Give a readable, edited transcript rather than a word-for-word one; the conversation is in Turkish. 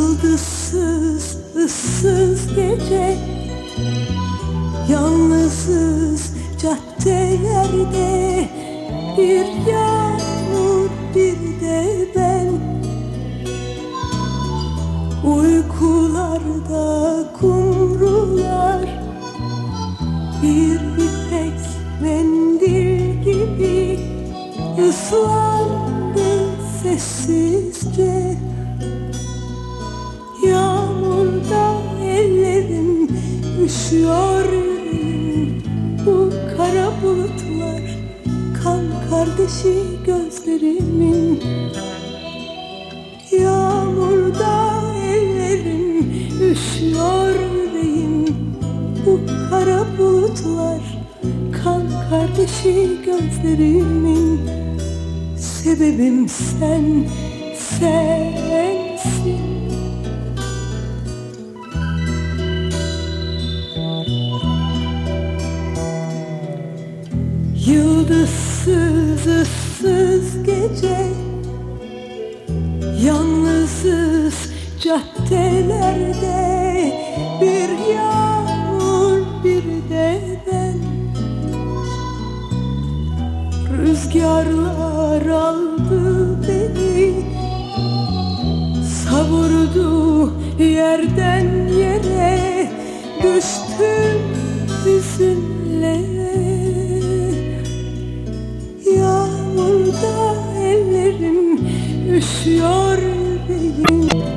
Yıldızsız, ıssız gece, yalnızız caddelerde, bir yağmur bir de ben. Uykularda kumrular bir ipek mendil gibi ıslandı sessizce. Yağmurda ellerim üşüyor, yüreğim. Bu kara bulutlar kan kardeşi gözlerimin. Yağmurda ellerim üşüyor, yüreğim. Bu kara bulutlar kan kardeşi gözlerimin. Sebebim sen, sensin. Yıldızsız, ıssız gece, yalnızız caddelerde, bir yağmur bir de ben. Rüzgarlar aldı beni, savurdu yerden yere, düştüm hüzünle. Yağmurda ellerim üşüyor, yüreğim.